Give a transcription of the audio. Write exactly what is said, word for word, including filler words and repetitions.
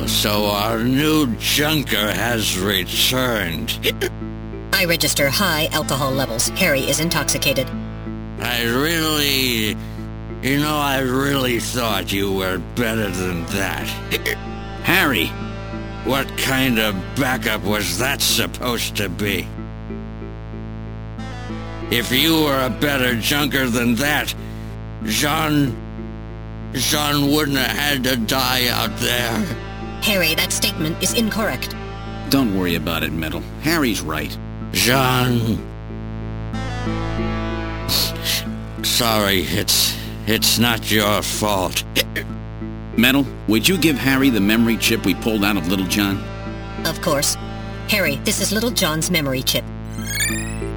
Oh, so our new junker has returned. I register high alcohol levels. Harry is intoxicated. I really... You know, I really thought you were better than that. Harry! What kind of backup was that supposed to be? If you were a better junker than that, Jean... Jean wouldn't have had to die out there. Harry, that statement is incorrect. Don't worry about it, Metal. Harry's right. Jean... Sorry, it's... it's not your fault. Metal, would you give Harry the memory chip we pulled out of Little John? Of course. Harry, this is Little John's memory chip.